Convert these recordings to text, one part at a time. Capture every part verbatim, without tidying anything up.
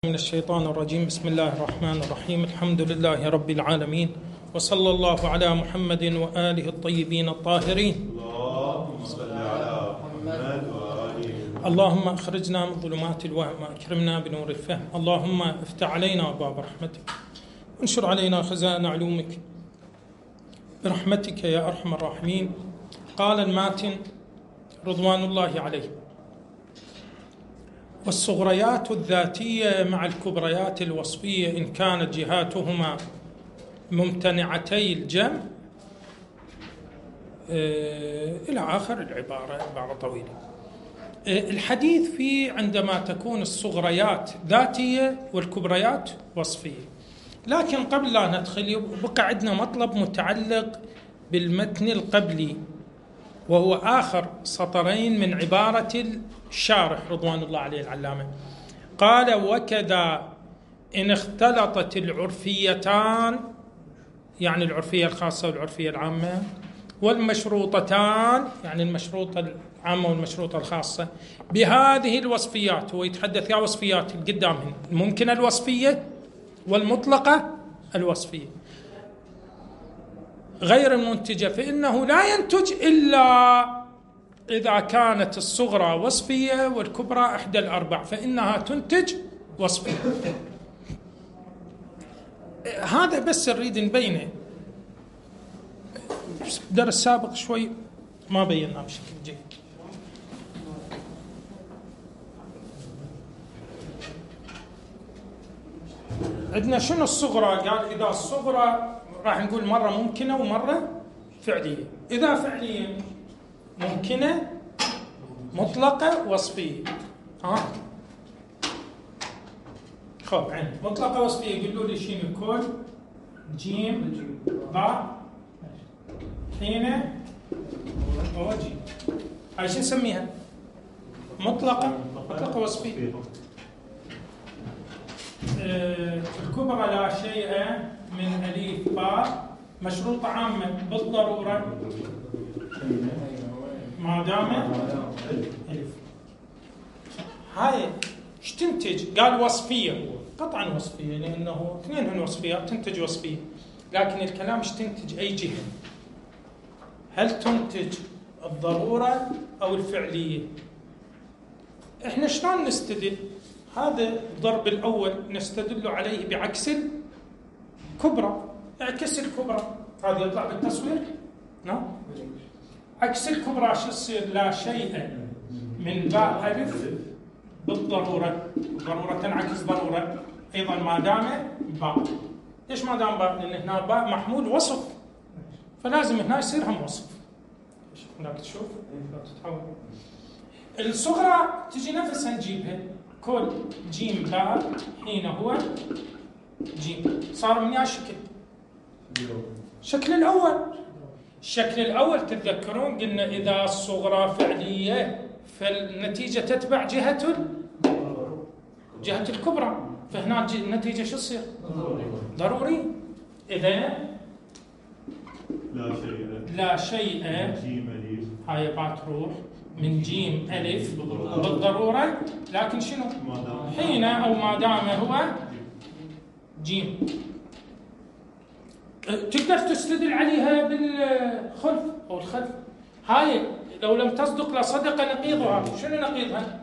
من الشيطان الرجيم. بسم الله الرحمن الرحيم. الحمد لله رب العالمين، وصلى الله على محمد وآله الطيبين الطاهرين. اللهم صل على محمد وآله. اللهم أخرجنا من ظلمات الوهم وأكرمنا بنور الفهم. اللهم افتح علينا أبواب رحمتك وانشر علينا خزائن علومك برحمتك يا أرحم الراحمين. قال الماتن رضوان الله عليه: والصغريات الذاتية مع الكبريات الوصفية إن كانت جهاتهما ممتنعتي الجمع، إلى آخر العبارة، عبارة طويلة. الحديث في عندما تكون الصغريات ذاتية والكبريات وصفية. لكن قبل لا ندخل بقى عندنا مطلب متعلق بالمتن القبلي، وهو آخر سطرين من عبارة الشارح رضوان الله عليه العلامة. قال: وكذا إن اختلطت العرفيتان، يعني العرفية الخاصة والعرفية العامة، والمشروطتان، يعني المشروطة العامة والمشروطة الخاصة، بهذه الوصفيات. هو يتحدث يا وصفيات قدامهن: الممكنة الوصفية والمطلقة الوصفية غير المنتجة، فإنه لا ينتج إلا إذا كانت الصغرى وصفية والكبرى إحدى الأربع، فإنها تنتج وصفية. هذا بس نريد نبينه. الدرس السابق شوي ما بيناه بشكل جيد. عندنا شنو الصغرى؟ قال إذا الصغرى راح نقول مرة ممكنة ومرة فعلية. إذا فعلية ممكنة مطلقة وصفية. ها خب عين مطلقة وصفية يقولوا لي شنو؟ كل جيم باء حين هو جيم. هاي شو نسميها؟ مطلقة مطلقة وصفية. آه الكبرى لا شيء من أليف باء مشروطة عامة بالضرورة ما دام ألف. هاي ايش تنتج؟ قال وصفية، قطعا وصفية، لأنه اثنين هن وصفيات تنتج وصفية. لكن الكلام ايش تنتج؟ أي جهة؟ هل تنتج الضرورة أو الفعلية؟ احنا شلون نستدل؟ هذا الضرب الأول نستدل عليه بعكس الكبرى. اعكس الكبرى، هذا يطلع بالتصوير؟ نعم. عكس الكبرى شو يصير؟ لا شيء من باء ألف بالضرورة. ضرورة تنعكس ضرورة أيضا ما دام باء. ليش ما دام باء؟ لأن هنا باء محمول وصف، فلازم هنا يصير هم وصف. هناك تشوف تتحول. الصغرى تجي نفسها نجيبها، كل جيم باء حين هو جيم. صار من يا شكل؟ الشكل الأول. الشكل الأول تتذكرون قلنا إذا الصغرى فعلية فالنتيجة تتبع جهة جهة الكبرى، فهنا النتيجة شو تصير؟ ضروري. إذا لا شيء لا شيء جيم ألف، هاي بتروح من جيم ألف بالضرورة، لكن شنو؟ حين أو ما دام هو جيم. تقدر تستدل عليها بالخلف أو الخلف. هاي لو لم تصدق لصدق نقيضها. شنو نقيضها؟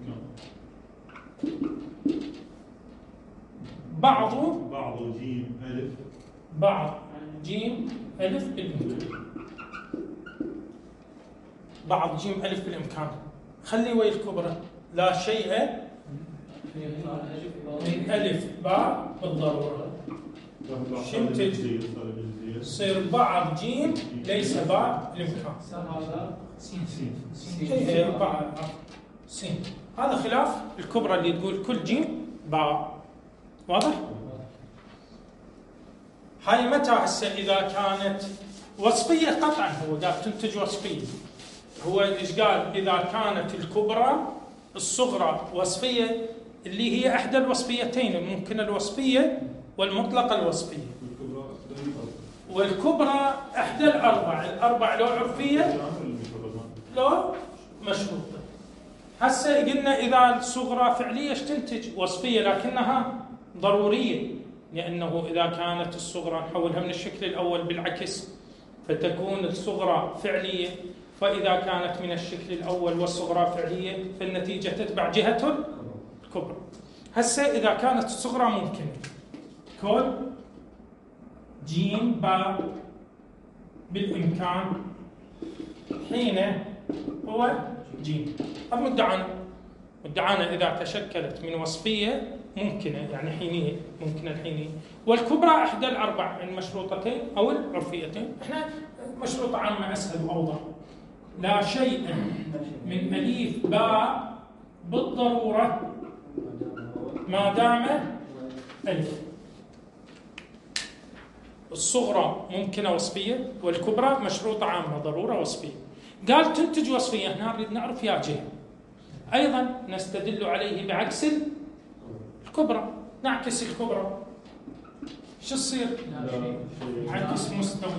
بعض بعض جيم ألف بعض جيم ألف بالإمكان. بعض جيم ألف بالإمكان. خلي ويا الكبرى لا شيء من ألف باء بالضرورة. شنتج؟ يصير بعض جيم ليس باء بالإمكان. سين سين بعض سين. هذا خلاف الكبرى اللي تقول كل جيم باء. واضح؟ هاي متى هسه إذا كانت وصفية؟ قطعا هو قال تنتج وصفية. هو ايش قال؟ إذا كانت الكبرى الصغرى وصفية، اللي هي إحدى الوصفيتين، الممكنة الوصفية والمطلقة الوصفية. والكبرى إحدى الأربع. الأربع لو عرفية لو مشروطة. هسه قلنا إذا الصغرى فعلية ايش تنتج؟ وصفية لكنها ضرورية، لأنه إذا كانت الصغرى نحولها من الشكل الأول بالعكس فتكون الصغرى فعلية، فإذا كانت من الشكل الأول والصغرى فعلية فالنتيجة تتبع جهة الكبرى. هسه إذا كانت الصغرى ممكنة كل جيم باء بالإمكان حين هو جيم. المدعانا مدعانا إذا تشكلت من وصفية ممكنة يعني حينية، ممكنة الحينية، والكبرى إحدى الأربع المشروطتين أو العرفيتين. إحنا مشروطة عامة أسهل وأوضح. لا شيء من أليف باء بالضرورة ما دام ألف. الصغرى ممكنة وصفية والكبرى مشروطة عامة ضرورة وصفية. قال تنتج وصفية، هنا نريد نعرف يا جهة. أيضا نستدل عليه بعكس الكبرى، نعكس الكبرى شو تصير؟ عكس مستوي.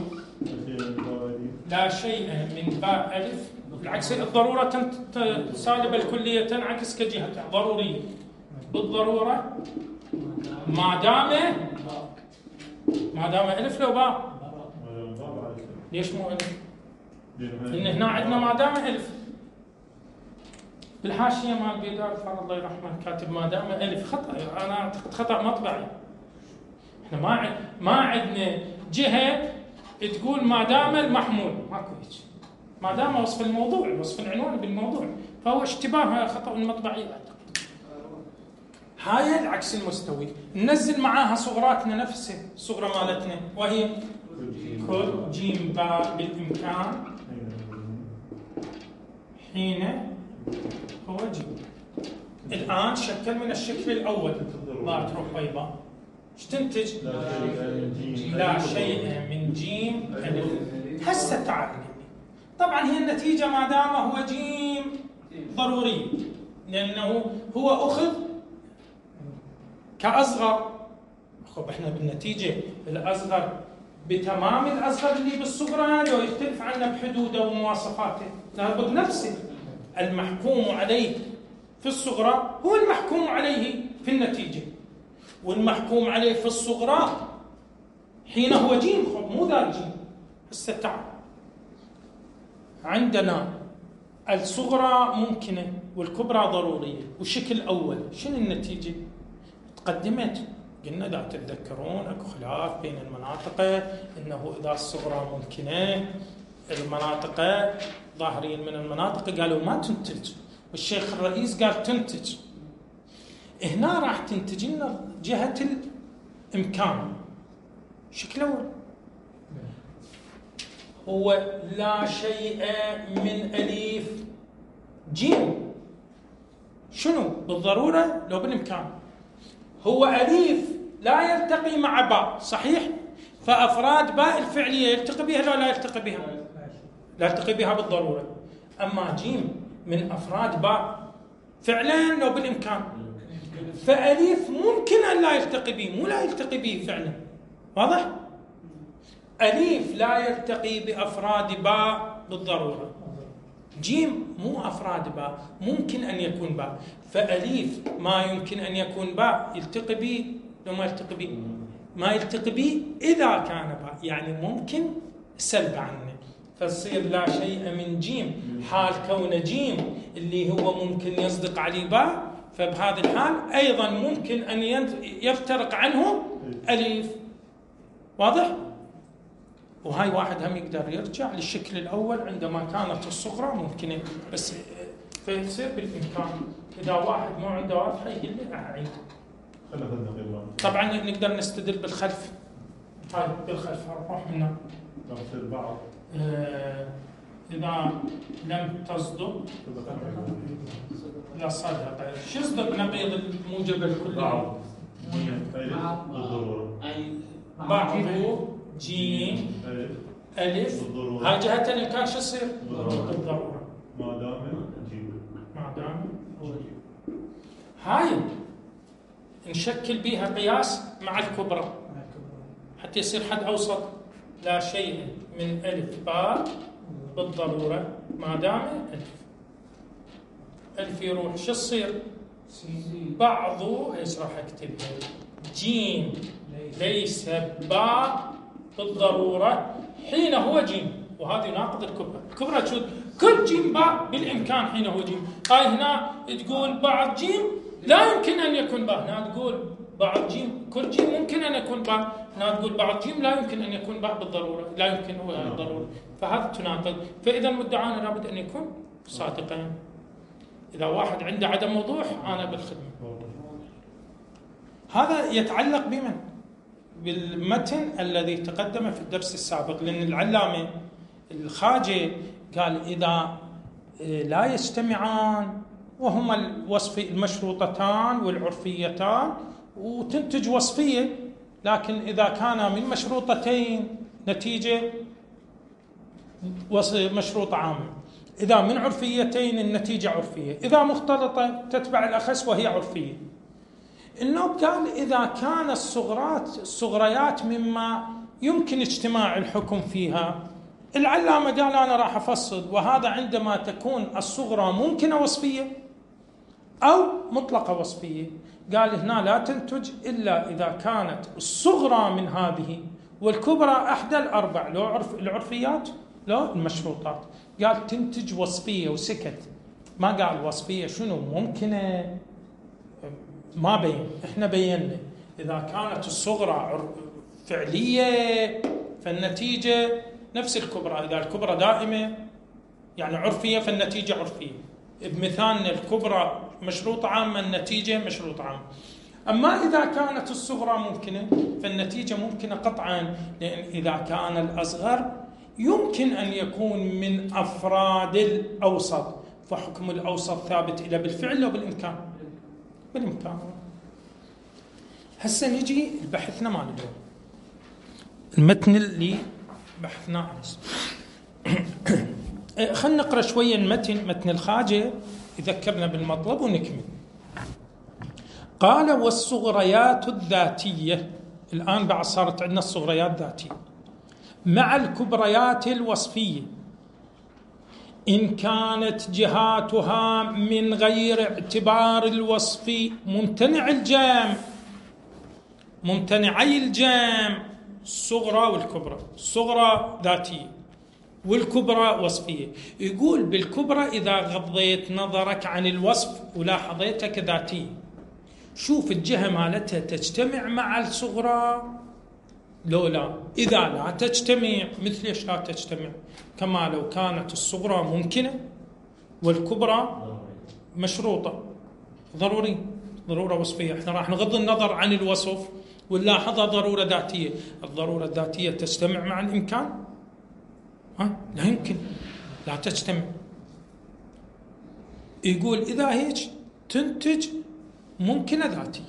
لا شيء من باء ألف بالعكس الضرورة سالبة الكلية تنعكس كجهة ضرورية بالضرورة ما دام ما دام ألف لو باء. ليش مو ألف؟ لأن هنا عندنا ما دام ألف. بالحاشية مال بيدار فرض الله يرحمه كاتب ما دام ألف، خطأ. أنا أعتقد خطأ مطبعي. إحنا ما ما عندنا جهة تقول ما دام المحمول، ماكو هيك. ما دام وصف الموضوع، وصف العنوان بالموضوع، فهو اشتباه خطأ مطبعي أعتقد. هاي العكس المستوي. ننزل معاها صغراتنا نفسها، الصغرى مالتنا وهي كل جيم باء بالإمكان حين هو جيم. الآن شكل من الشكل الأول ما تروح بيضاء ايش تنتج؟ لا شيء من جيم ألف. هسه تعال طبعا هي النتيجة ما دام هو جيم ضروري، لأنه هو أخذ كأصغر. خب احنا بالنتيجة الأصغر بتمام الأصغر اللي بالصغرى لو يختلف عنا بحدوده ومواصفاته، لابد نفسه المحكوم عليه في الصغرى هو المحكوم عليه في النتيجة، والمحكوم عليه في الصغرى حين هو جيم. خب مو ذا جيم. هسه تعال عندنا الصغرى ممكنة والكبرى ضرورية والشكل أول. شنو النتيجة؟ تقدمت قلنا لا تتذكرون اكو خلاف بين المناطق انه اذا الصغرى ممكنه المناطق ظاهرين من المناطق قالوا ما تنتج، والشيخ الرئيس قال تنتج. هنا راح تنتج لنا جهه الامكان. شكل اول هو لا شيء من الف جيم. شنو بالضروره لو بالامكان؟ هو أليف لا يلتقي مع باء صحيح؟ فأفراد باء الفعلية يلتقي بها لا لا يلتقي بها؟ لا يلتقي بها بالضرورة. أما جيم من أفراد باء فعلا لو بالإمكان، فأليف ممكن أن لا يلتقي به، مو لا يلتقي به فعلا. واضح؟ أليف لا يلتقي بأفراد باء بالضرورة. جيم مو أفراد باء، ممكن أن يكون باء، فأليف ما يمكن أن يكون باء يلتقي به لو ما يلتقي به، ما يلتقي به إذا كان باء، يعني ممكن سلب عنه، فتصير لا شيء من جيم حال كون جيم اللي هو ممكن يصدق عليه باء، فبهذا الحال أيضا ممكن أن يفترق عنه أليف. واضح؟ وهاي واحد هم يقدر يرجع للشكل الأول عندما كانت الصغرى ممكنة، بس فيصير بالإمكان. إذا واحد مو عنده واضحة يقول لي أعيد. طبعا نقدر نستدل بالخلف. هاي بالخلف نروح هنا. آه إذا لم تصدق لا صدق. شو يصدق نقيض الموجب الكلي؟ بعضه جيم ألف. هاي جهة الإمكان شو يصير؟ بالضرورة ما دام جيم. ما دام جيم. هاي نشكل بيها قياس مع الكبرى حتى يصير حد أوسط. لا شيء من ألف باء بالضرورة ما دام ألف. ألف يروح شو تصير؟ بعضه ايش راح اكتبها؟ جيم ليس باء بالضرورة حين هو جيم، وهذا يناقض الكبرى. الكبرى تشوف كل جيم باء بالإمكان حين هو جيم. هاي هنا تقول بعض جيم لا يمكن أن يكون باء، هنا تقول بعض جيم كل جيم ممكن أن يكون باء، هنا تقول بعض جيم لا يمكن أن يكون باء بالضرورة، لا يمكن هو بالضرورة، فهذا تناقض. فإذا المدعان لابد أن يكون صادقين. إذا واحد عنده عدم وضوح أنا بالخدمة. هذا يتعلق بمن؟ بالمتن الذي تقدم في الدرس السابق، لأن العلامة الخاجة قال إذا لا يجتمعان وهما الوصف المشروطتان والعرفيتان وتنتج وصفية، لكن إذا كان من مشروطتين نتيجة مشروط عامة، إذا من عرفيتين النتيجة عرفية، إذا مختلطة تتبع الأخس وهي عرفية. النوب قال إذا كان الصغرات الصغريات مما يمكن اجتماع الحكم فيها، العلامة قال أنا راح أفصل، وهذا عندما تكون الصغرى ممكنة وصفية أو مطلقة وصفية. قال هنا لا تنتج إلا إذا كانت الصغرى من هذه والكبرى أحدى الأربع، لو عرف العرفيات لو المشروطات. قال تنتج وصفية وسكت، ما قال وصفية شنو ممكنة، ما بين. احنا بينا إذا كانت الصغرى فعلية فالنتيجة نفس الكبرى، إذا الكبرى دائمة يعني عرفية فالنتيجة عرفية. بمثالنا الكبرى مشروط عامة النتيجة مشروط عامة. أما إذا كانت الصغرى ممكنة فالنتيجة ممكنة قطعا، لأن إذا كان الأصغر يمكن أن يكون من أفراد الأوسط، فحكم الأوسط ثابت إلى بالفعل أو بالإمكان؟ بالإمكان. هسه نجي لبحثنا مال اليوم، المتن اللي بحثناه عنه. خلنا نقرأ شوية المتن، متن الخاجة يذكرنا بالمطلب ونكمل. قال والصغريات الذاتية، الآن بعد صارت عندنا الصغريات ذاتية مع الكبريات الوصفية إن كانت جهاتها من غير اعتبار الوصف ممتنع الجام، ممتنعي الجام الصغرى والكبرى، الصغرى ذاتية والكبرى وصفية. يقول بالكبرى إذا غضيت نظرك عن الوصف ولاحظيتها كذاتية، شوف الجهة مالتها تجتمع مع الصغرى لو لا. إذا لا تجتمع، مثل إيش لا تجتمع؟ كما لو كانت الصغرى ممكنة والكبرى مشروطة ضروري، ضرورة وصفية. احنا راح نغض النظر عن الوصف ونلاحظها ضرورة ذاتية. الضرورة الذاتية تجتمع مع الإمكان؟ ها؟ لا يمكن، لا تجتمع. يقول إذا هيك تنتج ممكنة ذاتية.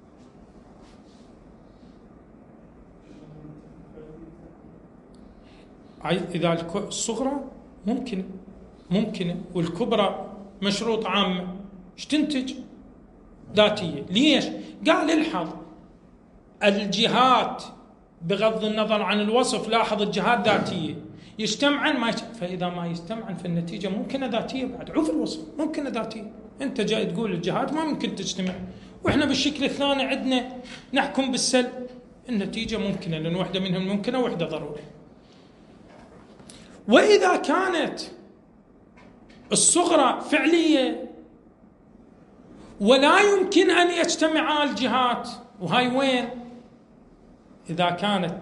إذا الصغرى ممكنة ممكنة والكبرى مشروط عامة، ايش تنتج؟ ذاتية. ليش؟ قال الحظ الجهات بغض النظر عن الوصف، لاحظ الجهات ذاتية يجتمعن ما يجتمع. فإذا ما يجتمعن فالنتيجة ممكنة ذاتية بعد، عوف الوصف ممكنة ذاتية. أنت جاي تقول الجهات ما ممكن تجتمع، وإحنا بالشكل الثاني عندنا نحكم بالسلب، النتيجة ممكنة لأن واحدة منهم ممكنة وواحدة ضروري. وإذا كانت الصغرى فعلية ولا يمكن أن يجتمعا الجهات، وهاي وين؟ إذا كانت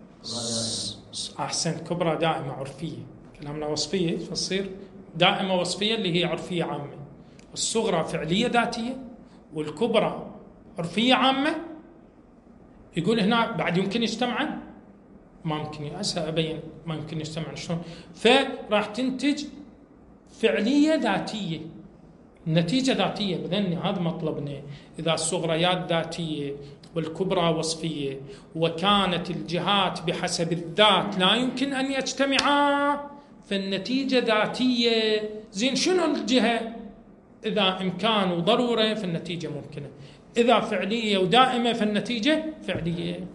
أحسن كبرى دائمة عرفية، كلامنا وصفية فتصير دائمة وصفية اللي هي عرفية عامة. الصغرى فعلية ذاتية والكبرى عرفية عامة. يقول هنا بعد يمكن يجتمعن؟ ما يمكن، هسه أبين ما يمكن يجتمعن شلون. فراح تنتج فعلية ذاتية، النتيجة ذاتية. بذن هذا مطلبنا. إذا الصغريات ذاتية والكبرى وصفية وكانت الجهات بحسب الذات لا يمكن أن يجتمعا فالنتيجة ذاتية. زين شنو الجهة؟ إذا إمكان وضرورة فالنتيجة ممكنة، إذا فعلية ودائمة فالنتيجة فعلية.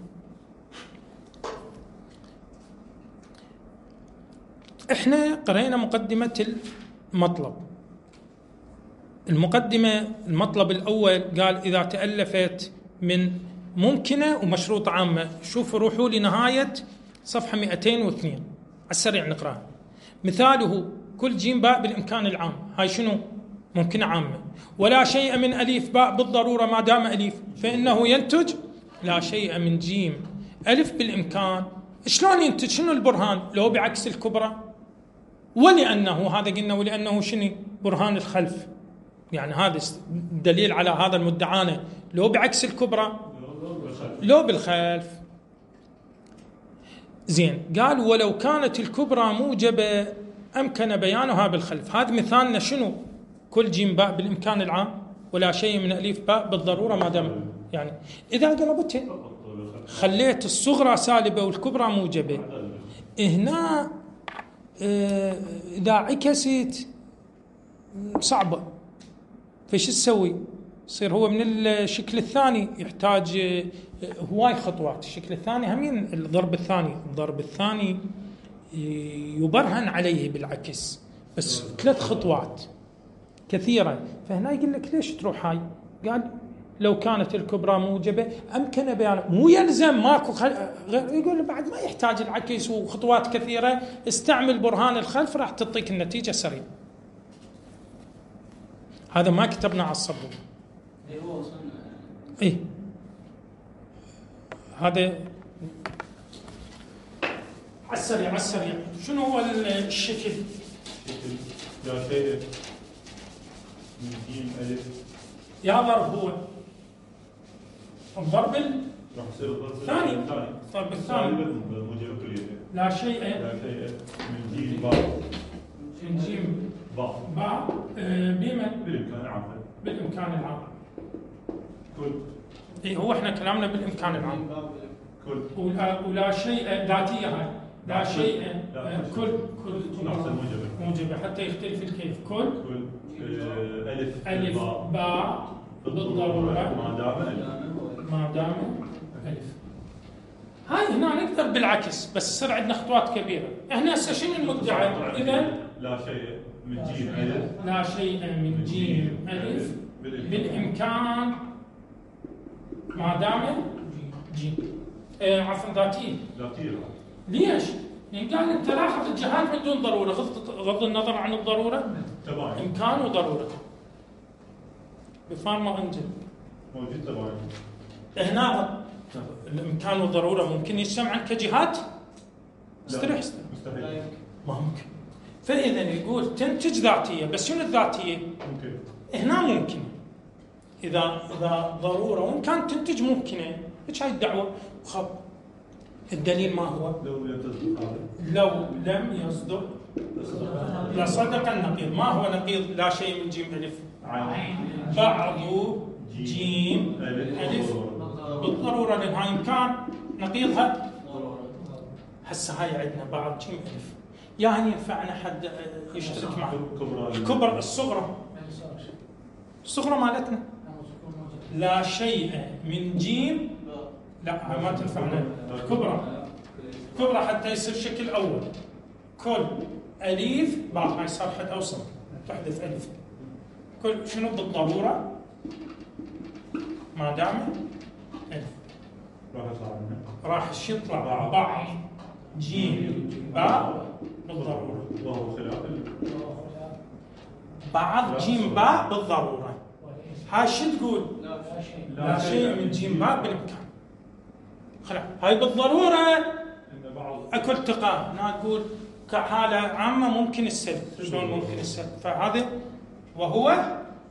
إحنا قرأنا مقدمة المطلب. المقدمة المطلب الأول قال إذا تألفت من ممكنة ومشروط عامة. شوفوا روحوا لنهاية صفحة مئتين واثنين على السريع نقرأها. مثاله كل جيم باء بالإمكان العام، هاي شنو؟ ممكنة عامة. ولا شيء من أليف باء بالضرورة ما دام أليف فإنه ينتج لا شيء من جيم ألف بالإمكان. شلون ينتج؟ شنو البرهان؟ لو بعكس الكبرى، ولأنه هذا قلنا ولأنه شنو؟ برهان الخلف، يعني هذا دليل على هذا المدعانة. لو بعكس الكبرى لو بالخلف. زين، قال ولو كانت الكبرى موجبة أمكن بيانها بالخلف. هذا مثالنا شنو؟ كل جيم باء بالإمكان العام ولا شيء من أليف باء بالضرورة ما دام، يعني إذا قلبتها خليت الصغرى سالبة والكبرى موجبة، هنا إذا عكست صعبة، فش تسوي؟ يصير هو من الشكل الثاني يحتاج هواي خطوات. الشكل الثاني همين الضرب الثاني، الضرب الثاني يبرهن عليه بالعكس، بس ثلاث خطوات كثيرة. فهنا يقول لك ليش تروح هاي؟ قال لو كانت الكبرى موجبة أمكن بيان، مو يلزم ماكو خل... يقول بعد ما يحتاج العكس وخطوات كثيرة، استعمل برهان الخلف راح تعطيك النتيجة سريع. هذا ما كتبنا على الصبور. ايه هذا على السريع على السريع. شنو هو الشكل؟ لا شيء من جيم ألف. يا ضرب هو الضرب راح يصير الضرب الثاني. الضرب الثاني لا شيء لا شيء من جيم باء من جيم باء باء بمن؟ بالإمكان العام. بالإمكان العام. كل إيه هو إحنا كلامنا بالإمكان العام. كل ولا, ولا شيء ذاتية هاي لا شيء كل كل نفس الموجبة موجبة حتى يختلف الكيف. كل كل ألف ألف باء بالضرورة ما دام ألف ما دام ألف. هاي هنا نقدر بالعكس بس يصير عندنا خطوات كبيرة. إحنا هسه شنو المدعى؟ إذا لا شيء من جيم ألف لا شيء من جيم ألف بالإمكان ما دام جيم آه عفوا ذاتية. ذاتية. ليش؟ لأن قال أنت لاحظ الجهات من دون ضرورة، غض النظر عن الضرورة تباين إمكان وضرورة بفارما أنجل موجود تباين. هنا الإمكان والضرورة ممكن يجتمعن كجهات؟ استريح استريح مستحيل ما ممكن. فإذا يقول تنتج ذاتية، بس شنو الذاتية؟ ممكن هنا ممكن إذا إذا ضرورة، وإن كانت تنتج ممكنة. إيش هاي الدعوة؟ خب الدليل ما هو؟ لو لم تصدق هذا لو لم يصدق لصدق النقيض. ما هو نقيض لا شيء من جيم ألف؟ بعض جيم ألف بالضرورة، لأن هاي إمكان نقيضها هسه هاي عندنا بعض جيم ألف، يعني ينفعنا حد يشترك معه. الكبرى الصغرى الصغرى مالتنا لا شيء من جيم، لا ما تنفعنا. الكبرى كبرى حتى يصير شكل أول كل أليف بعد هاي صار حد أوسط تحدث ألف. كل شنو بالضرورة ما دام ألف راح يطلع منه راح يطلع بعض جيم باء بالضرورة. وهو خلاف بعض جيم باء بالضرورة. هاي شو تقول؟ لا شيء من جيم باء بالإمكان. خلاص هاي بالضرورة أكو التقاء. هنا نقول كحالة عامة ممكن السلب. شلون ممكن السلب؟ فهذا وهو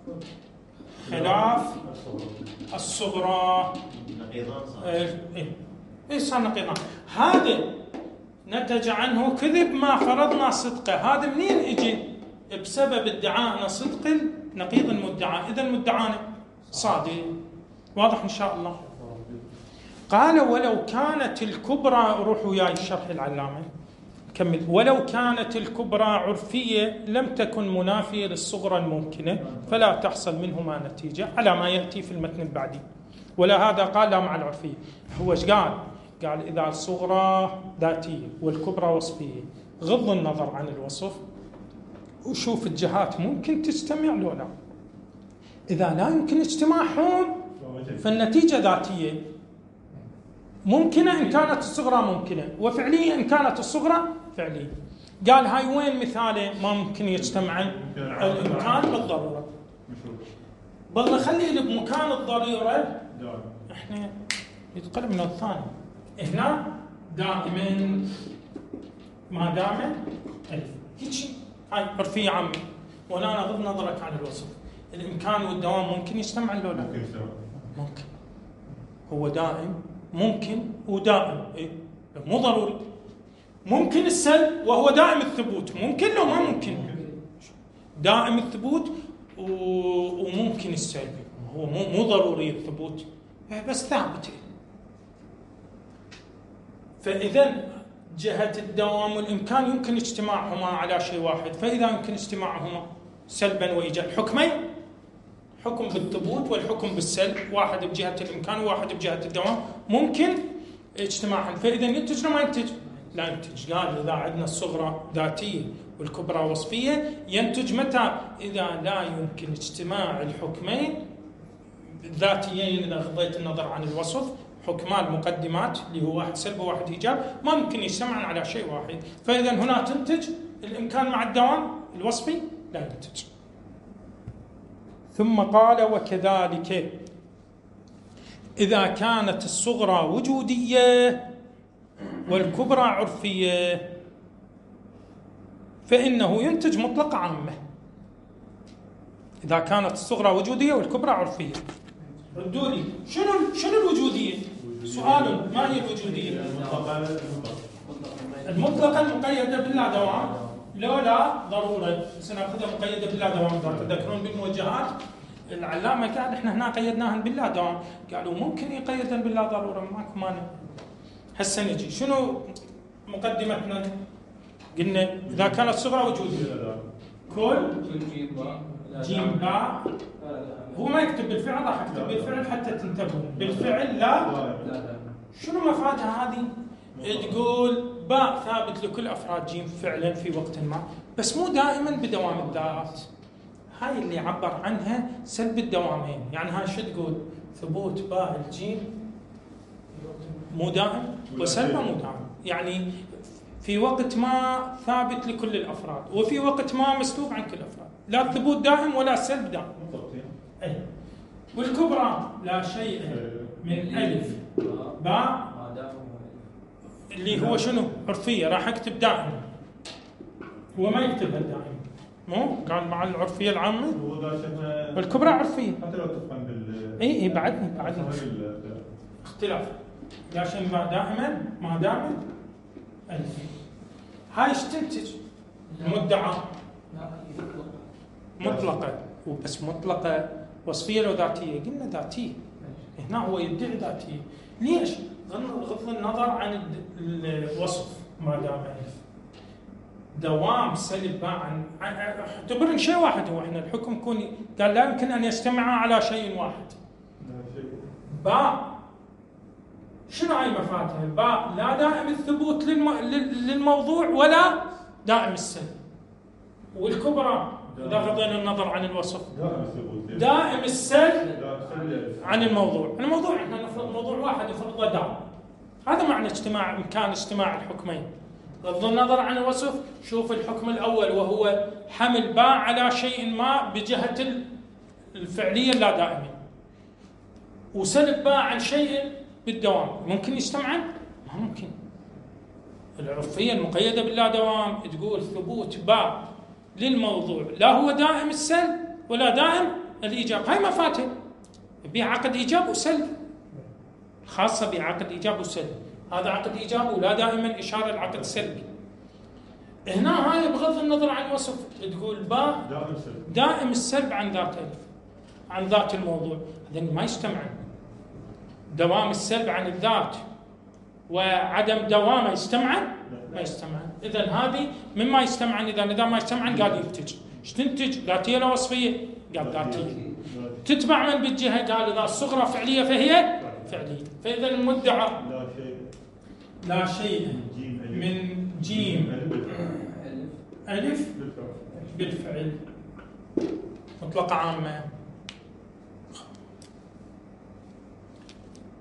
خلاف الصغرى. نقيضان صار. ايه ايه صار نقيضان. هذا نتج عنه كذب ما فرضنا صدقه. هذا منين اجي؟ بسبب ادعائنا صدق نقيض المدعى. اذا المدعانا صادق. واضح ان شاء الله. قال ولو كانت الكبرى، روحوا وياي الشرح العلامه كمل. ولو كانت الكبرى عرفيه لم تكن منافيه للصغرى الممكنه فلا تحصل منهما نتيجه على ما ياتي في المتن البعدي. ولا هذا قال لا مع العرفيه. هو ايش قال؟ قال اذا الصغرى ذاتيه والكبرى وصفيه، غض النظر عن الوصف وشوف الجهات ممكن تجتمع لو لا. إذا لا يمكن اجتماعهم فالنتيجة ذاتية ممكنة إن كانت الصغرى ممكنة، وفعلية إن كانت الصغرى فعلية. قال هاي وين مثاله ما ممكن يجتمعن؟ الإمكان بالضرورة. بل نخلي اللي بمكان الضرورة إحنا يتقلب من الثاني. هنا دائما ما دام ألف هيك هاي عرفية عامة. وأنا أغض نظرك عن الوصف. الإمكان والدوام ممكن يجتمع ولا لا؟ ممكن. هو دائم ممكن ودائم، إيه؟ مو ضروري. ممكن السلب وهو دائم الثبوت، ممكن لو ما ممكن. دائم الثبوت وممكن السلب، هو مو مو ضروري الثبوت بس ثابت. فإذا جهة الدوام والإمكان يمكن اجتماعهما على شيء واحد. فإذا يمكن اجتماعهما سلبا وإيجابا، حكمين، حكم بالثبوت والحكم بالسلب، واحد بجهة الإمكان وواحد بجهة الدوام، ممكن اجتماعهم. فإذا ينتج ما ينتج؟ لا ينتج. قال إذا عندنا الصغرى ذاتية والكبرى وصفية، ينتج متى؟ إذا لا يمكن اجتماع الحكمين الذاتيين. إذا غضيت النظر عن الوصف، حكمان مقدمات اللي هو واحد سلب وواحد إيجاب، ما ممكن يجتمعن على شيء واحد. فإذا هنا تنتج الإمكان مع الدوام الوصفي لا ينتج. ثم قال وكذلك إذا كانت الصغرى وجودية والكبرى عرفية فإنه ينتج مطلق عامة. إذا كانت الصغرى وجودية والكبرى عرفية. ردوا لي شنو شنو الوجودية؟ سؤال، ما هي الوجودية؟ المطلقة المقيدة باللا دوام لولا ضرورة. سنأخذها مقيدة باللا دوام. إذا تذكرون بالموجهات العلامة قال إحنا هنا قيدناهن باللا دوام، قالوا ممكن يقيدن باللا ضرورة، ماكو مانع. هسه نجي شنو مقدمتنا؟ قلنا إذا كانت صغرى وجودية كل جيم باء. هو ما يكتب بالفعل، راح يكتب بالفعل حتى تنتبهوا. بالفعل لا. شنو مفادها هذه؟ تقول باء ثابت لكل أفراد جيم فعلا في وقت ما، بس مو دائما بدوام الذات. هاي اللي عبر عنها سلب الدوامين. يعني هاي شو تقول؟ ثبوت باء الجيم مو دائم وسلبه مو دائم. يعني في وقت ما ثابت لكل الأفراد وفي وقت ما مسلوب عن كل الأفراد. لا ثبوت دائم ولا سلب دائم. أي. والكبرى لا شيء من ألف باء اللي هو شنو؟ عرفية. راح أكتب دائم، هو ما يكتبها دائم، مو قال مع العرفية العامة. والكبرى عرفية. حتى لو تفهم بال اي اي بعدني بعدني اختلاف. لا شيء ما دائما ما دائما ألف. هاي ايش تنتج؟ المدعى مطلقة، وبس مطلقة وصفية لو ذاتية؟ قلنا ذاتية. هنا هو يدعي ذاتية. ليش؟ غض النظر عن الوصف ما دام ألف. دوام سلب عن اعتبرن شيء واحد. هو احنا الحكم كوني قال لا يمكن ان يجتمعا على شيء واحد. باء شنو هاي مفاتها؟ باء لا دائم الثبوت للم... للموضوع ولا دائم السلب. والكبرى اذا غضينا النظر عن الوصف دائم السلب عن الموضوع. الموضوع احنا نفرض موضوع واحد يفرضه دائم. هذا معنى اجتماع، امكان اجتماع الحكمين. بغض النظر عن الوصف، شوف الحكم الأول وهو حمل باء على شيء ما بجهة الفعلية لا دائمة، وسلب باء عن شيء بالدوام، ممكن يجتمعن؟ ما ممكن. العرفية المقيدة باللا دوام تقول ثبوت باء للموضوع لا هو دائم السلب ولا دائم الإيجاب. هاي مفاتها بها عقد إيجاب وسلب، خاصة بعقد إيجاب وسلب. هذا عقد إيجاب ولا دائما إشارة العقد سلبي. هنا هاي بغض النظر عن الوصف تقول باء دائم السلب عن ذات ألف، عن ذات الموضوع. هذين ما يجتمعن. دوام السلب عن الذات وعدم دوامه يجتمعن؟ ما يجتمعن. إذن هذه مما يجتمعن. إذا إذا ما يجتمعن قال ينتج. ايش تنتج؟ ذاتية ولا وصفية؟ قال ذاتية. تتبع من بالجهة؟ قال إذا الصغرى فعلية فهي فعلية. فإذا المدعى لا شيء من جيم ألف بالفعل مطلقة عامة.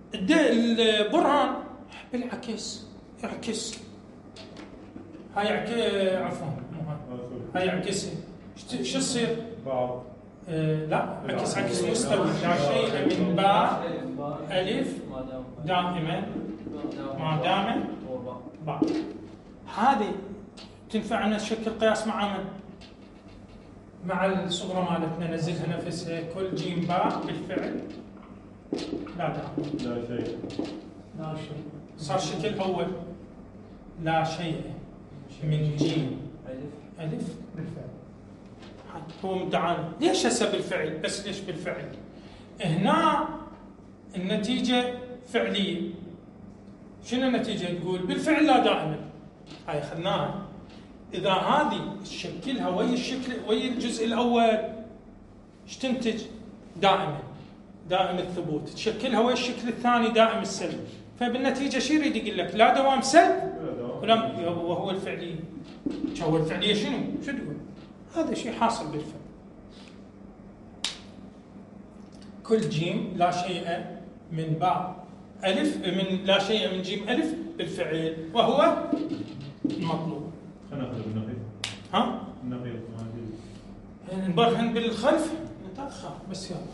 البرهان بالعكس يعكس، هاي يعكس عفوا هاي يعكسها، شو يصير؟ بعض آه لا عكس عكس مستوي، لا شيء من باء ألف دائما ما دام باء. هذه تنفعنا شكل قياس مع من؟ مع الصغرى مالتنا نزلها نفسها كل جيم باء بالفعل لا دام لا شيء لا شيء، صار شكل أول لا شيء من جيم ألف بالفعل. هو مدعانا ليش هسه بالفعل؟ بس ليش بالفعل؟ هنا النتيجة فعلية. شنو النتيجة؟ تقول بالفعل لا دائما، هاي أخذناها. إذا هذه تشكلها ويا الشكل ويا الجزء الأول ايش تنتج؟ دائما دائم الثبوت. تشكلها ويا الشكل الثاني دائم السلب، فبالنتيجة شو يريد يقول لك؟ لا دوام سلب ولا وهو الفعلية. هو الفعلية شنو؟ شو تقول؟ هذا شيء حاصل بالفعل. كل جيم لا شيء من باء ألف من لا شيء من جيم ألف بالفعل وهو المطلوب. خلينا ناخذ بالنقيض. ها؟ النقيض نبرهن بالخلف نتأخر بس يلا.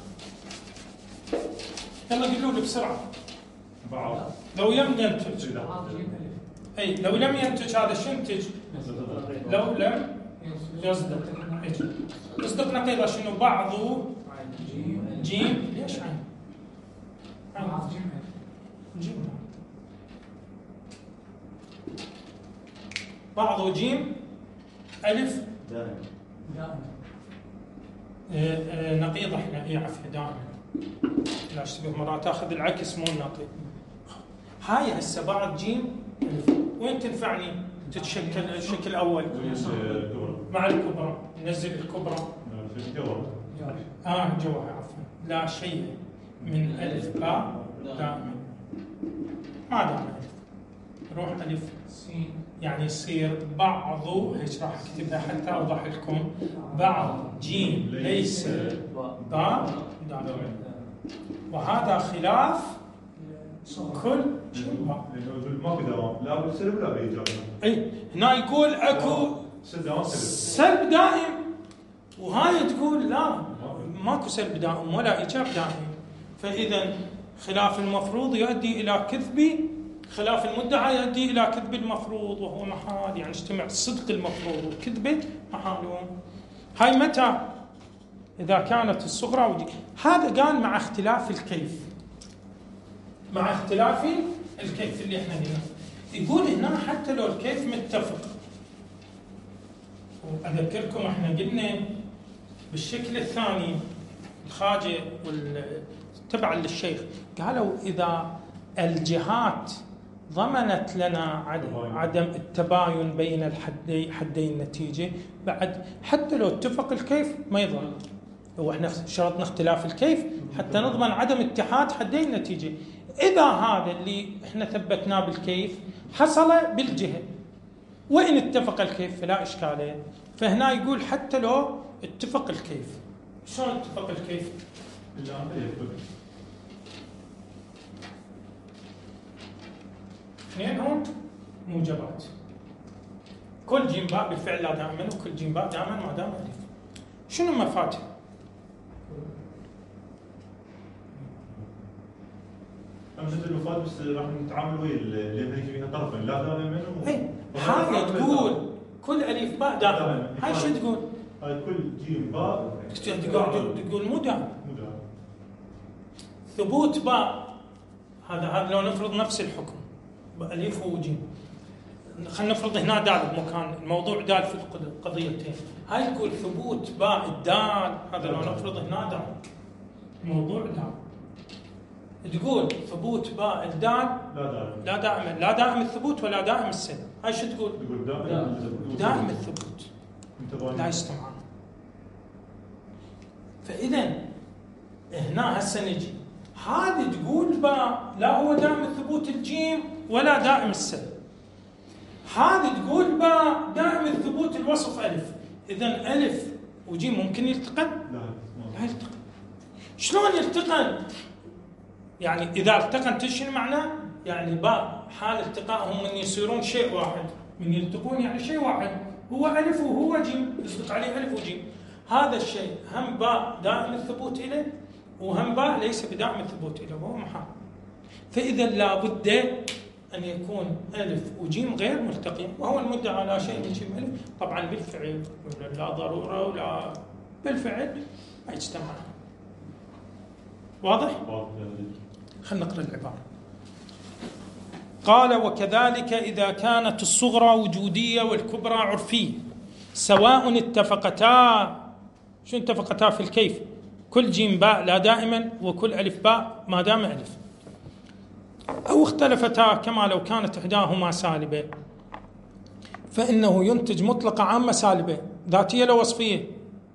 يلا قولوا لي بسرعة. بعض. لو لم ينتج. أي لو لم ينتج هذا شو ينتج؟ لو لم يصدق. يصدق نقيضة شنو؟ بعض جيم. ليش عين؟ عين جيم جيم بعض جيم ألف دائما دائما نقيضة. احنا يعرف دائما لا اشتبه مرات تاخذ العكس مو النقيض. هاي هسه بعض جيم ألف وين تنفعني؟ تتشكل الشكل الأول مع الكبرى. ننزل الكبرى اه جوها عفوا لا شيء من ألف باء دائما ما دام ألف روح ألف سين، يعني يصير بعض، هيك راح أكتبها حتى أوضح لكم. بعض جيم ليس باء دائما، وهذا خلاف كل جيم باء. ما في دوام لا بالسلب ولا بايجاب. اي هنا يقول اكو سلب دائم، وهاي تقول لا ماكو سلب دائم ولا ايجاب دائم. فاذا خلاف المفروض يؤدي الى كذب، خلاف المدعى يؤدي الى كذب المفروض وهو محال، يعني اجتمع صدق المفروض والكذبه محالهم. هاي متى؟ اذا كانت الصغرى ودي. هذا قال مع اختلاف الكيف، مع اختلاف الكيف اللي احنا هنا. يقول هنا حتى لو الكيف متفق. واذكركم احنا قلنا بالشكل الثاني الخاجه تبعا للشيخ قالوا اذا الجهات ضمنت لنا عدم التباين بين الحدي حدي النتيجه، بعد حتى لو اتفق الكيف ما يضر. هو احنا شرطنا اختلاف الكيف حتى نضمن عدم اتحاد حدي النتيجه. إذا هذا اللي احنا ثبتناه بالكيف حصل بالجهة وإن اتفق الكيف فلا إشكال. فهنا يقول حتى لو اتفق الكيف. شلون اتفق الكيف؟ اثنين هون موجبات، كل جيم باء بالفعل لا دائما وكل جيم باء دائما ما دام ألف. شنو مفاتيح؟ أمثلة الوفاة بس راح نتعامل ويا اللي هي فيها طرفين لا دائما. اي هاي تقول كل ألف باء دائما. هاي شو تقول؟ هاي كل جيم باء تقول تقول مو دائما. ثبوت باء هذا هذا لو نفرض نفس الحكم ألف وجيم. خلينا نفرض هنا دال بمكان الموضوع دال في القضيتين. هاي تقول ثبوت باء الدال، هذا لو نفرض هنا دال الموضوع دال. تقول ثبوت باء الدال لا دائما لا دائما لا دائم الثبوت ولا دائم السلب. هاي شو تقول؟ تقول دائما دائم الثبوت لا يجتمعان. فإذا هنا هسه نجي هذه تقول باء لا هو دائم الثبوت الجيم ولا دائم السلب. هذه تقول باء دائم الثبوت الوصف ألف. إذا ألف وجيم ممكن يلتقن؟ لا لا يلتقن. شلون يلتقن؟ يعني إذا التقى انتج شنو معناه؟ يعني باء حال التقائهم من يصيرون شيء واحد، من يلتقون يعني شيء واحد، هو ألف وهو جيم، يصدق عليه ألف وجيم. هذا الشيء هم باء دائم الثبوت إليه وهم باء ليس بدائم الثبوت إليه، وهو محال. فإذا لابد أن يكون ألف وجيم غير ملتقين، وهو المدعى على شيء من جيم ألف. طبعا بالفعل لا ضرورة ولا بالفعل ما يجتمع. واضح؟ خلينا نقرأ العبارة. قال: وكذلك إذا كانت الصغرى وجودية والكبرى عرفية سواء اتفقتا، شو اتفقتا في الكيف؟ كل جيم باء لا دائما وكل ألف باء ما دام ألف، أو اختلفتا كما لو كانت إحداهما سالبة، فإنه ينتج مطلقة عامة سالبة. ذاتية لو وصفية؟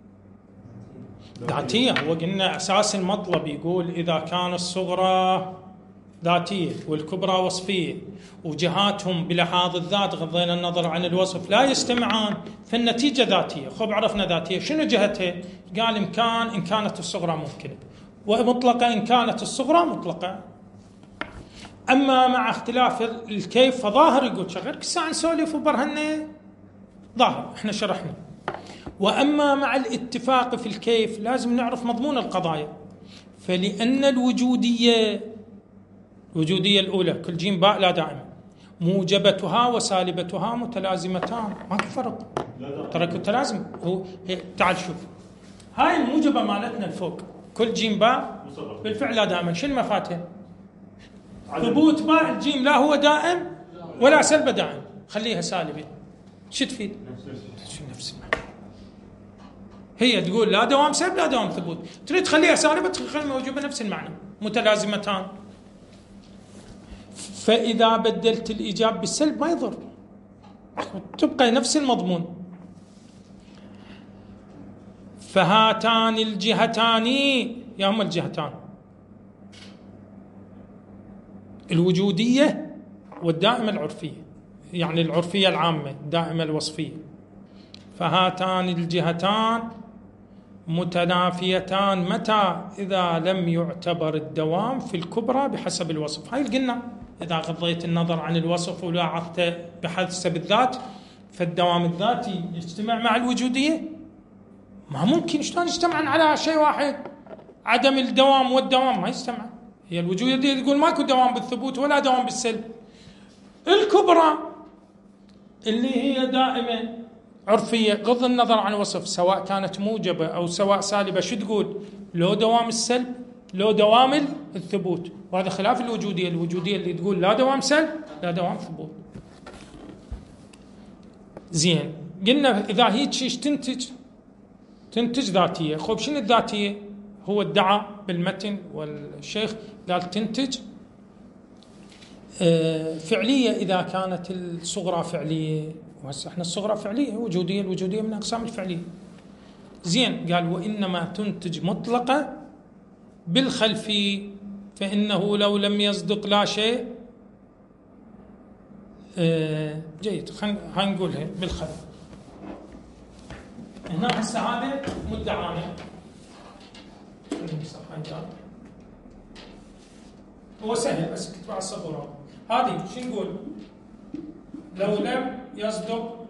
ذاتية. وقلنا أساس المطلب يقول إذا كان الصغرى ذاتية والكبرى وصفية وجهاتهم بلحاظ الذات غضينا النظر عن الوصف لا يجتمعان، فالنتيجة ذاتية. خب عرفنا ذاتية، شنو جهتها؟ قال إمكان إن كانت الصغرى ممكنة، ومطلقة إن كانت الصغرى مطلقة. أما مع اختلاف الكيف فظاهر، يقول شغل كساعة نسولف وبرهنة ظاهر، احنا شرحنا. وأما مع الاتفاق في الكيف لازم نعرف مضمون القضايا. فلأن الوجودية، الوجودية الأولى كل جيم باء لا دائما، موجبتها وسالبتها متلازمتان، ماكو فرق، ترك التلازم. هو تعال شوف هاي الموجبة مالتنا الفوق كل جيم باء بالفعل لا دائما، شنو مفاتها؟ ثبوت باء الجيم لا هو دائم ولا سلب دائم، خليها سالبة، شو تفيد؟ نفس المعنى. هي تقول لا دوام سلب لا دوام ثبوت، تريد تخليها سالبة تخليها موجبة، نفس المعنى، متلازمتان. فإذا بدلت الإيجاب بالسلب ما يضر، تبقى نفس المضمون. فهاتان الجهتان، يا هم الجهتان الوجودية والدائمة العرفية، يعني العرفية العامة الدائمة الوصفية. فهاتان الجهتان متنافيتان متى؟ إذا لم يعتبر الدوام في الكبرى بحسب الوصف. هاي قلنا إذا غضيت النظر عن الوصف ولاحظت بحسب الذات، فالدوام الذاتي يجتمع مع الوجودية؟ ما ممكن، شلون يجتمعن على شيء واحد؟ عدم الدوام والدوام ما يجتمع. هي الوجودية تقول ماكو دوام بالثبوت ولا دوام بالسلب. الكبرى اللي هي دائمة عرفية غض النظر عن وصف، سواء كانت موجبة أو سواء سالبة، شو تقول؟ لو دوام السلب لو دوام الثبوت. وهذا خلاف الوجودية، الوجودية اللي تقول لا دوام سلب لا دوام ثبوت. زين، قلنا إذا هيك شيء تنتج تنتج ذاتية. خب شنو الذاتية؟ هو ادعى بالمتن والشيخ قال تنتج فعلية إذا كانت الصغرى فعلية، وهسه احنا الصغرى فعلية وجودية، الوجودية من أقسام الفعلية. زين، قال وإنما تنتج مطلقة بالخلفي، فإنه لو لم يصدق لا شيء. اه جيد، خلينا نقولها بالخلف. هنا هسه هذا مدعانا، هو سهل بس كتب على السبورة. هذه شو نقول؟ لو لم يصدق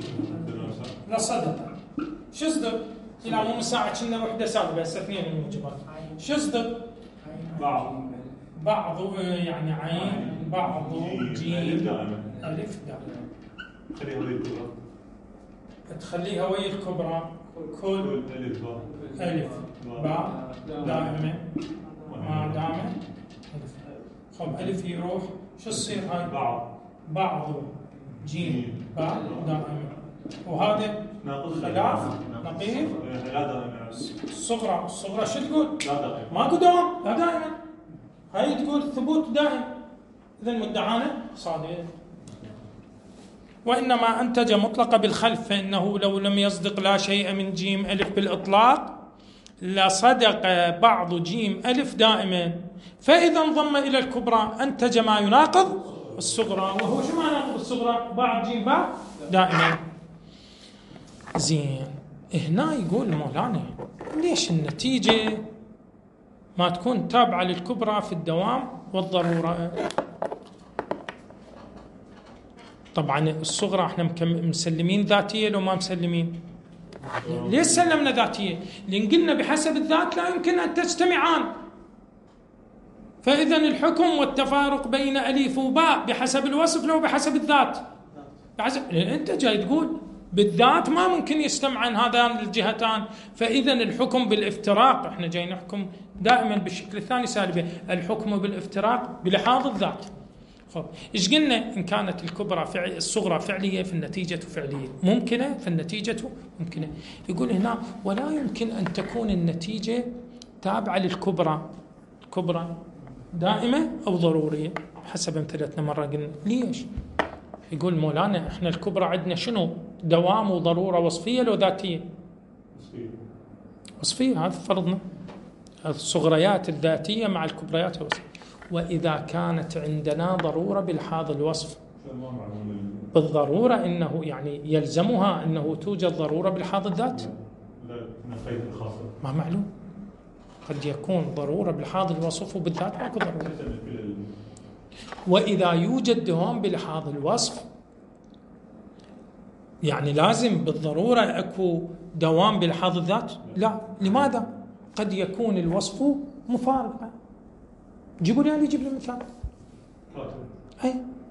لصدق. شو صدق؟ إلى مو مساعد كنا وحدة سالبة، هسه اثنين من الموجبات. شو صدق؟ بعض بعض يعني عين، بعض جيم ألف دائما. خليها ويا الكبرى. تخليها ويا الكبرى كل ألف ألف باء دائما ما دام ألف. خب ألف يروح شو تصير هاي؟ بعض بعض جيم باء دائما. وهذا خلاف نقيض لا دائما. الصغرى الصغرى شو تقول؟ لا دائما. ماكو دوام لا دائما. هاي تقول ثبوت دائم. إذا مدعانا صادق. وإنما أنتج مطلقة بالخلف، فإنه لو لم يصدق لا شيء من جيم ألف بالإطلاق لصدق بعض جيم ألف دائما، فإذا انضم إلى الكبرى أنتج ما يناقض الصغرى. وهو شو ما يناقض الصغرى؟ بعض جيم باء دائما. زين، هنا يقول مولانا ليش النتيجة ما تكون تابعة للكبرى في الدوام والضرورة. طبعا الصغرى احنا مسلمين ذاتية لو ما مسلمين؟ ليش سلمنا ذاتية؟ لأن قلنا بحسب الذات لا يمكن أن تجتمعان، فإذا الحكم والتفارق بين أليف وباء بحسب الوصف لو بحسب الذات. بحسب... أنت جاي تقول بالذات ما ممكن يجتمعان هذان الجهتان، فإذا الحكم بالافتراق، احنا جاي نحكم دائما بالشكل الثاني سالبي، الحكم بالافتراق بلحاظ الذات. خب ايش قلنا؟ ان كانت الكبرى فعل الصغرى فعليه فالنتيجه فعليه، ممكنه فالنتيجه ممكنه. يقول هنا ولا يمكن ان تكون النتيجه تابعه للكبرى، الكبرى دائمه او ضروريه حسب امثلتنا مره قلنا. ليش؟ يقول مولانا احنا الكبرى عندنا شنو؟ دوام وضروره وصفيه لو ذاتيه؟ وصفيه. وصفيه هذا فرضنا. الصغريات الذاتيه مع الكبريات الوصفيه. وإذا كانت عندنا ضرورة بلحاظ الوصف، بالضرورة إنه يعني يلزمها أنه توجد ضرورة بلحاظ الذات؟ ما معلوم، قد يكون ضرورة بلحاظ الوصف وبالذات ماكو ضرورة. وإذا يوجد دوام بلحاظ الوصف يعني لازم بالضرورة أكو دوام بلحاظ الذات؟ لا. لماذا؟ قد يكون الوصف مفارقا. جيبوا لي اللي يجيب لي مثال. أي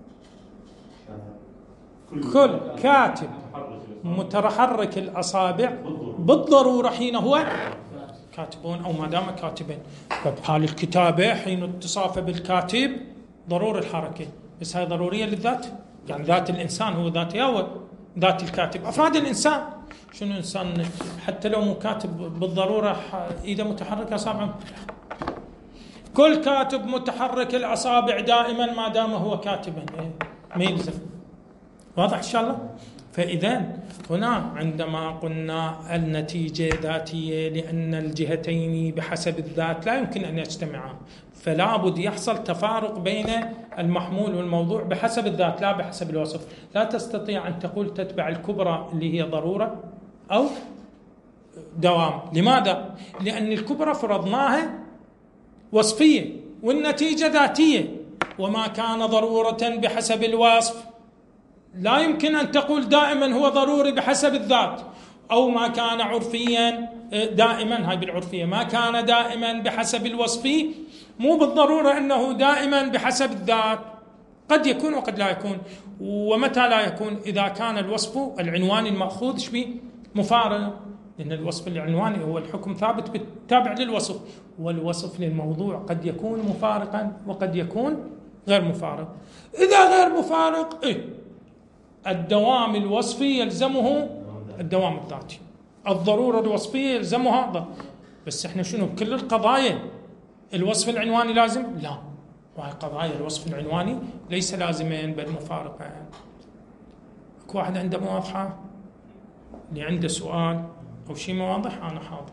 كل كاتب متحرك الأصابع بالضرورة حين هو كاتبون أو ما دام كاتبين. فبحال الكتابة حين اتصاف بالكاتب ضرورة الحركة، بس هاي ضرورية للذات، يعني ذات الإنسان هو ذات أو ذات الكاتب، أفراد الإنسان. شنو الإنسان حتى لو مو كاتب بالضرورة إذا متحرك أصابعه؟ كل كاتب متحرك الأصابع دائما ما دام هو كاتبا، ما يلزم. واضح إن شاء الله؟ فإذا هنا عندما قلنا النتيجة ذاتية لأن الجهتين بحسب الذات لا يمكن أن يجتمعا، فلا بد يحصل تفارق بين المحمول والموضوع بحسب الذات لا بحسب الوصف. لا تستطيع أن تقول تتبع الكبرى اللي هي ضرورة أو دوام. لماذا؟ لأن الكبرى فرضناها وصفية والنتيجة ذاتية، وما كان ضرورة بحسب الوصف لا يمكن أن تقول دائما هو ضروري بحسب الذات، أو ما كان عرفيا دائما، هاي بالعرفية، ما كان دائما بحسب الوصفي مو بالضرورة أنه دائما بحسب الذات، قد يكون وقد لا يكون. ومتى لا يكون؟ إذا كان الوصف العنواني المأخوذ شبيه مفارق، لأن الوصف العنواني هو الحكم ثابت بالتابع للوصف، والوصف للموضوع قد يكون مفارقا وقد يكون غير مفارق. إذا غير مفارق إيه؟ الدوام الوصفي يلزمه الدوام الذاتي، الضرورة الوصفية يلزمها ضر. بس احنا شنو بكل القضايا الوصف العنواني لازم؟ لا، وهي قضايا الوصف العنواني ليس لازمين بل مفارقين. اكو واحد عنده مواضحة؟ اللي عنده سؤال أو شيء واضح أنا حاضر.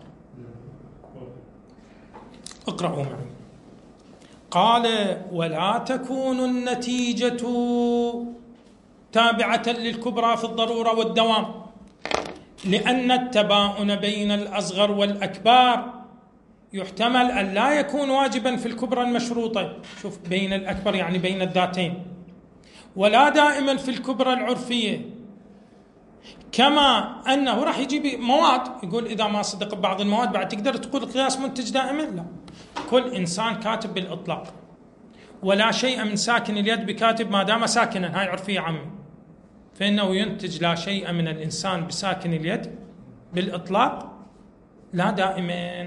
اقرأوا معي. قال ولا تكون النتيجة تابعة للكبرى في الضرورة والدوام، لأن التباين بين الأصغر والأكبر يحتمل أن لا يكون واجبا في الكبرى المشروطة. شوف، بين الأكبر يعني بين الذاتين، ولا دائما في الكبرى العرفية، كما أنه راح يجيب مواد يقول إذا ما صدق بعض المواد بعد تقدر تقول قياس منتج دائما. لا، كل إنسان كاتب بالإطلاق، ولا شيء من ساكن اليد بكاتب ما دام ساكنا، هاي عرفية عامة، فإنه ينتج لا شيء من الإنسان بساكن اليد بالإطلاق لا دائما.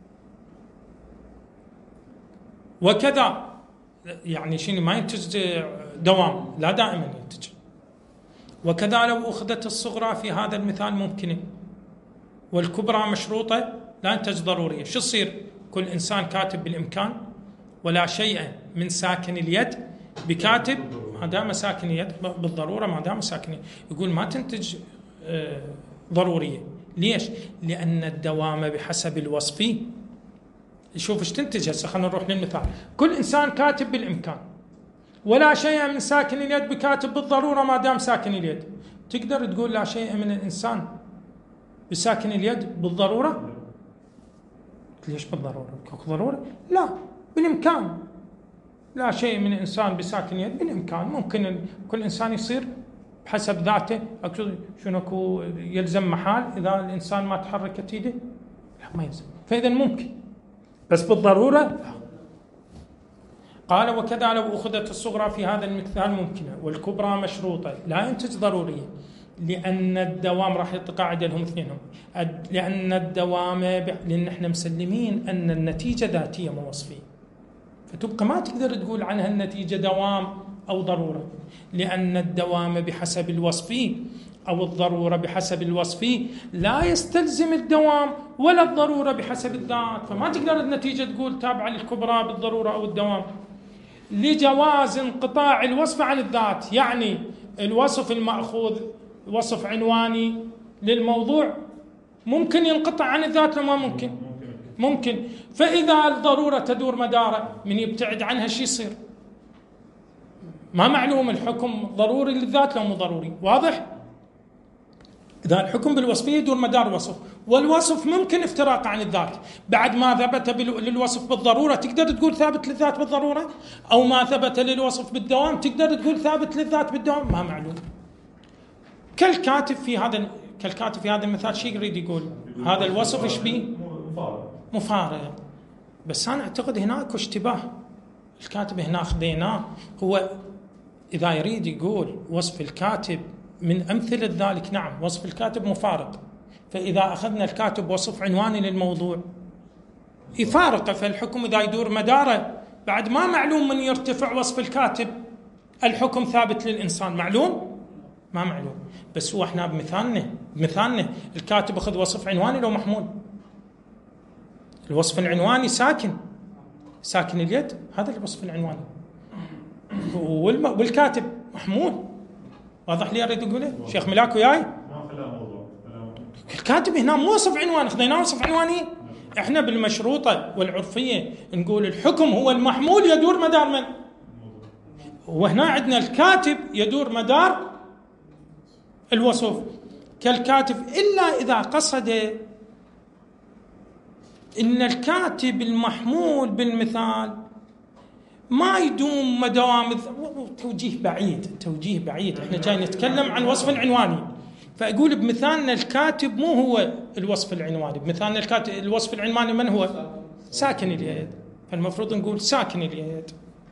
وكذا يعني شنو ما ينتج دوام، لا دائما ينتج. وكذا لو أخذت الصغرى في هذا المثال ممكنة والكبرى مشروطة لا ينتج ضرورية، شو تصير؟ كل إنسان كاتب بالإمكان، ولا شيء من ساكن اليد بكاتب ما دام ساكن اليد بالضرورة ما دام ساكن اليد. يقول ما تنتج ضرورية. ليش؟ لأن الدوام بحسب الوصفي. شوف ايش تنتج هسه. خلينا نروح للمثال. كل إنسان كاتب بالإمكان، ولا شيء من ساكن اليد بكاتب بالضرورة ما دام ساكن اليد. تقدر تقول لا شيء من الإنسان بساكن اليد بالضرورة؟ ليش بالضرورة؟ ضرورة؟ لا، بالإمكان. لا شيء من إنسان بساكن يد، بالإمكان ممكن كل إنسان يصير بحسب ذاته. شنو يلزم محال إذا الإنسان ما تحركت يده؟ لا ما يلزم. فإذا ممكن، بس بالضرورة لا. قال وكذا لو أخذت الصغرى في هذا المثال ممكنة والكبرى مشروطة لا ينتج ضرورية، لأن الدوام راح يتقاعد لهم اثنينهم، لأن الدوام ب... لأن احنا مسلمين أن النتيجة ذاتية مو وصفية، فتبقى ما تقدر تقول عنها النتيجة دوام أو ضرورة، لأن الدوام بحسب الوصفي أو الضرورة بحسب الوصفي لا يستلزم الدوام ولا الضرورة بحسب الذات، فما تقدر النتيجة تقول تابعة للكبرى بالضرورة أو الدوام. لجواز انقطاع الوصف عن الذات، يعني الوصف المأخوذ وصف عنواني للموضوع ممكن ينقطع عن الذات لما ممكن ممكن فإذا الضرورة تدور مداره من يبتعد عنها شي يصير؟ ما معلوم الحكم ضروري للذات لو مو ضروري. واضح؟ إذا الحكم بالوصفية يدور مدار الوصف، والوصف ممكن افتراق عن الذات بعد ما ثبت للوصف بالضرورة تقدر تقول ثابت للذات بالضرورة، أو ما ثبت للوصف بالدوام تقدر تقول ثابت للذات بالدوام، ما معلوم. كالكاتب في هذا كالكاتب في هذا المثال شيء يريد يقول؟ هذا الوصف ايش بيه؟ مفارق. بس أنا أعتقد هناك اشتباه، الكاتب هنا خذيناه. هو إذا يريد يقول وصف الكاتب من أمثلة ذلك، نعم وصف الكاتب مفارق، فإذا أخذنا الكاتب وصف عنواني للموضوع يفارق، فالحكم إذا يدور مداره بعد ما معلوم من يرتفع وصف الكاتب الحكم ثابت للإنسان، معلوم؟ ما معلوم. بس هو احنا بمثالنا بمثالنا الكاتب أخذ وصف عنواني لو محمول، الوصف العنواني ساكن ساكن اليد، هذا الوصف العنواني، والكاتب محمول. واضح لي أريد أقوله؟ شيخ ملاك وياي؟ الكاتب هنا مو وصف عنواني، خذيناه وصف عنواني. احنا بالمشروطة والعرفية نقول الحكم هو المحمول يدور مدار من؟ وهنا عندنا الكاتب يدور مدار الوصف. كالكاتب إلا إذا قصد إن الكاتب المحمول بالمثال ما يدوم مدام، توجيه بعيد توجيه بعيد احنا جاي نتكلم عن وصف عنواني، فأقول بمثالنا الكاتب مو هو الوصف العنواني، بمثالنا الكاتب الوصف العنواني من هو؟ ساكن اليد، فالمفروض نقول ساكن اليد.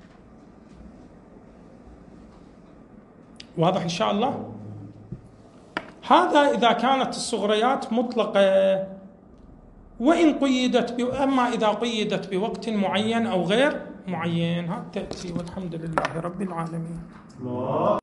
واضح إن شاء الله؟ هذا إذا كانت الصغريات مطلقة، وإن قيدت ب... أما إذا قيدت بوقت معين أو غير معين هذا تأتي، والحمد لله رب العالمين.